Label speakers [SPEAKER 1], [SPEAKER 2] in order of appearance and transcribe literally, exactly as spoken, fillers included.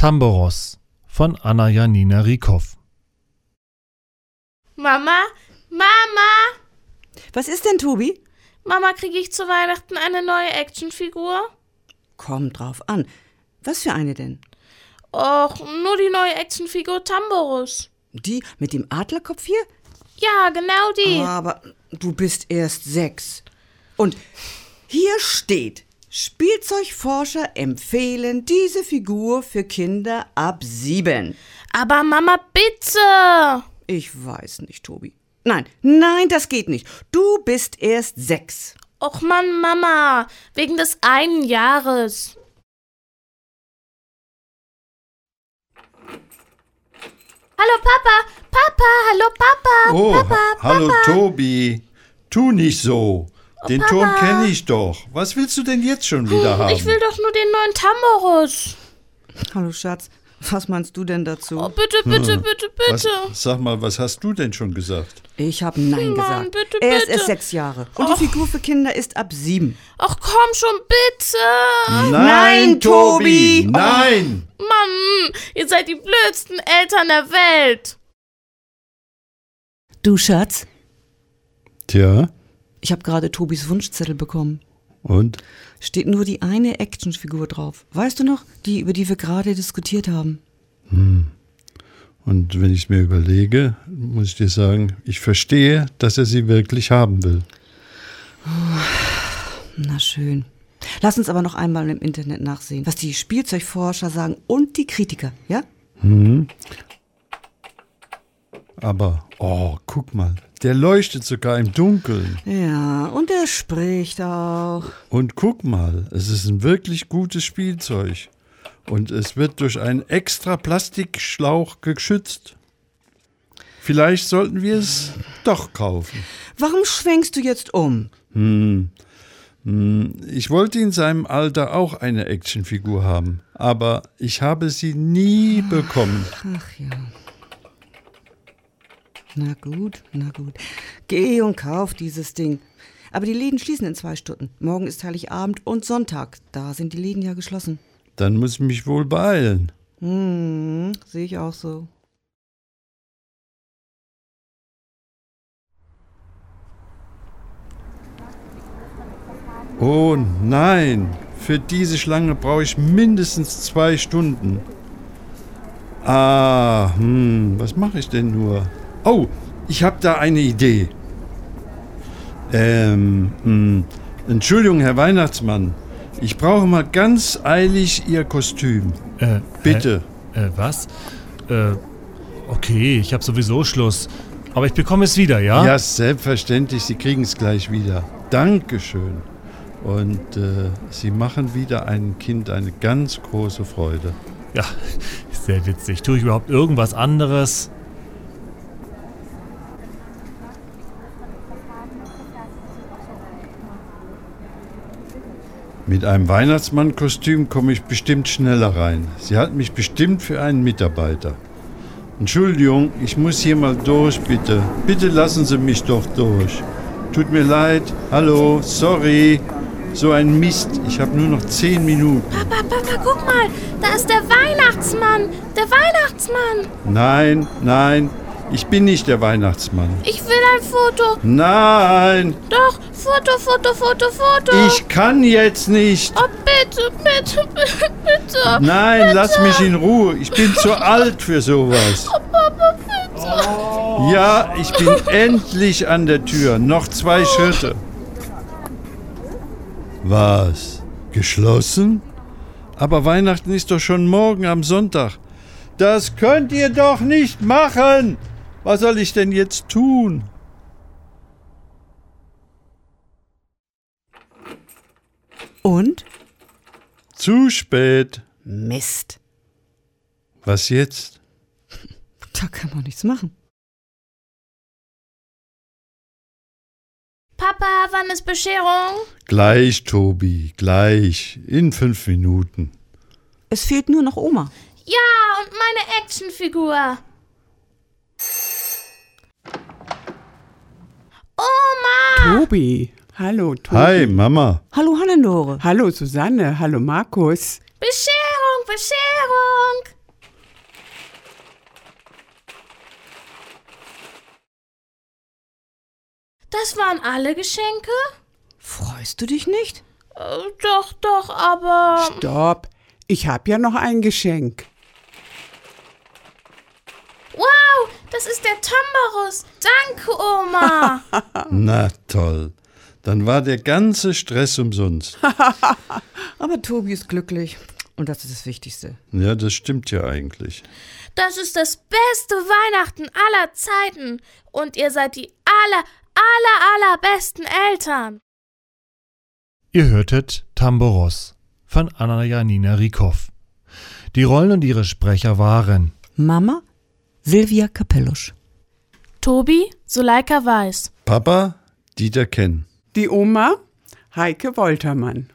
[SPEAKER 1] Tamboros von Anna-Janina Rieckhoff.
[SPEAKER 2] Mama, Mama!
[SPEAKER 3] Was ist denn, Tobi?
[SPEAKER 2] Mama, kriege ich zu Weihnachten eine neue Actionfigur?
[SPEAKER 3] Kommt drauf an. Was für eine denn?
[SPEAKER 2] Och, nur die neue Actionfigur Tamboros.
[SPEAKER 3] Die mit dem Adlerkopf hier?
[SPEAKER 2] Ja, genau die.
[SPEAKER 3] Aber du bist erst sechs. Und hier steht, Spielzeugforscher empfehlen diese Figur für Kinder ab sieben.
[SPEAKER 2] Aber Mama, bitte!
[SPEAKER 3] Ich weiß nicht, Tobi. Nein, nein, das geht nicht. Du bist erst sechs.
[SPEAKER 2] Och Mann, Mama, wegen des einen Jahres. Hallo Papa, Papa, hallo Papa,
[SPEAKER 4] Oh,
[SPEAKER 2] Papa,
[SPEAKER 4] hallo
[SPEAKER 2] Papa.
[SPEAKER 4] Tobi. Tu nicht so. Den
[SPEAKER 2] Papa.
[SPEAKER 4] Ton kenne ich doch. Was willst du denn jetzt schon wieder haben?
[SPEAKER 2] Ich will doch nur den neuen Tamboros.
[SPEAKER 3] Hallo Schatz, was meinst du denn dazu?
[SPEAKER 2] Oh, bitte, bitte, bitte, bitte.
[SPEAKER 4] Was, sag mal, was hast du denn schon gesagt?
[SPEAKER 3] Ich habe Nein
[SPEAKER 2] Mann,
[SPEAKER 3] gesagt.
[SPEAKER 2] bitte,
[SPEAKER 3] er ist
[SPEAKER 2] bitte.
[SPEAKER 3] erst sechs Jahre. Und
[SPEAKER 2] Och.
[SPEAKER 3] die Figur für Kinder ist ab sieben.
[SPEAKER 2] Ach komm schon, bitte.
[SPEAKER 3] Nein, Tobi.
[SPEAKER 4] Nein!
[SPEAKER 2] Mann, ihr seid die blödsten Eltern der Welt.
[SPEAKER 3] Du Schatz,
[SPEAKER 4] Tja,
[SPEAKER 3] ich habe gerade Tobis Wunschzettel bekommen.
[SPEAKER 4] und?
[SPEAKER 3] Steht nur die eine Actionfigur drauf. Weißt du noch, die, über die wir gerade diskutiert haben?
[SPEAKER 4] Und wenn ich es mir überlege, muss ich dir sagen, ich verstehe, dass er sie wirklich haben will.
[SPEAKER 3] Na schön. Lass uns aber noch einmal im Internet nachsehen, was die Spielzeugforscher sagen und die Kritiker, ja?
[SPEAKER 4] Aber, oh, guck mal, der leuchtet sogar im Dunkeln.
[SPEAKER 3] Ja, und er spricht auch.
[SPEAKER 4] Und guck mal, es ist ein wirklich gutes Spielzeug. Und es wird durch einen extra Plastikschlauch geschützt. Vielleicht sollten wir es doch kaufen.
[SPEAKER 3] Warum schwenkst du jetzt um?
[SPEAKER 4] Hm. Hm. Ich wollte in seinem Alter auch eine Actionfigur haben, aber ich habe sie nie bekommen.
[SPEAKER 3] Ach ja. Na gut, na gut. Geh und kauf dieses Ding. Aber die Läden schließen in zwei Stunden. Morgen ist Heiligabend und Sonntag. Da sind die Läden ja geschlossen.
[SPEAKER 4] Dann muss ich mich wohl beeilen.
[SPEAKER 3] Hm, sehe ich auch so.
[SPEAKER 4] Oh nein, für diese Schlange brauche ich mindestens zwei Stunden. Ah, hm, was mache ich denn nur? Oh, ich habe da eine Idee. Ähm, hm, Entschuldigung, Herr Weihnachtsmann. Ich brauche mal ganz eilig Ihr Kostüm.
[SPEAKER 1] Äh,
[SPEAKER 4] Bitte.
[SPEAKER 1] Äh, äh, was? Äh, okay, ich habe sowieso Schluss. Aber ich bekomme es wieder, ja?
[SPEAKER 4] Ja, selbstverständlich, Sie kriegen es gleich wieder. Dankeschön. Und äh, Sie machen wieder einem Kind eine ganz große Freude.
[SPEAKER 1] Ja, sehr witzig. Tue ich überhaupt irgendwas anderes?
[SPEAKER 4] Mit einem Weihnachtsmannkostüm komme ich bestimmt schneller rein. Sie halten mich bestimmt für einen Mitarbeiter. Entschuldigung, ich muss hier mal durch, bitte. Bitte lassen Sie mich doch durch. Tut mir leid. Hallo, sorry. So ein Mist. Ich habe nur noch zehn Minuten.
[SPEAKER 2] Papa, Papa, guck mal, da ist der Weihnachtsmann. Der Weihnachtsmann.
[SPEAKER 4] Nein, nein, ich bin nicht der Weihnachtsmann.
[SPEAKER 2] Ich will ein Foto.
[SPEAKER 4] Nein,
[SPEAKER 2] Doch, Foto, Foto, Foto, Foto.
[SPEAKER 4] ich kann jetzt nicht.
[SPEAKER 2] Oh, bitte, bitte, bitte, bitte.
[SPEAKER 4] Nein,
[SPEAKER 2] bitte.
[SPEAKER 4] lass mich in Ruhe. Ich bin zu alt für sowas.
[SPEAKER 2] Oh, Papa, bitte.
[SPEAKER 4] Ja, ich bin endlich an der Tür. Noch zwei Schritte. Was? Geschlossen? Aber Weihnachten ist doch schon morgen am Sonntag. Das könnt ihr doch nicht machen. Was soll ich denn jetzt tun?
[SPEAKER 3] Und?
[SPEAKER 4] Zu spät.
[SPEAKER 3] Mist.
[SPEAKER 4] Was jetzt?
[SPEAKER 3] Da kann man nichts machen.
[SPEAKER 2] Papa, wann ist Bescherung?
[SPEAKER 4] Gleich, Tobi, gleich. In fünf Minuten.
[SPEAKER 3] Es fehlt nur noch Oma.
[SPEAKER 2] Ja, und meine Actionfigur. Oma!
[SPEAKER 5] Tobi. Hallo, Tobi.
[SPEAKER 4] Hi, Mama.
[SPEAKER 3] Hallo Hannelore.
[SPEAKER 5] Hallo, Susanne. Hallo, Markus.
[SPEAKER 2] Bescherung, Bescherung! Das waren alle Geschenke?
[SPEAKER 3] Freust du dich nicht?
[SPEAKER 2] Äh, doch, doch, aber...
[SPEAKER 5] Stopp, ich hab ja noch ein Geschenk.
[SPEAKER 2] Wow, das ist der Tambarus. Danke, Oma.
[SPEAKER 4] Na toll. Dann war der ganze Stress umsonst.
[SPEAKER 3] Aber Tobi ist glücklich und das ist das Wichtigste.
[SPEAKER 4] Ja, das stimmt ja eigentlich.
[SPEAKER 2] Das ist das beste Weihnachten aller Zeiten. Und ihr seid die aller, aller, allerbesten Eltern.
[SPEAKER 1] Ihr hörtet Tamboros von Anna Janina Rieckhoff. Die Rollen und ihre Sprecher waren
[SPEAKER 3] Mama, Silvia Kapellusch.
[SPEAKER 2] Tobi, Suleika Weiß.
[SPEAKER 4] Papa, Dieter Kenn.
[SPEAKER 5] Die Oma, Heike Woltermann.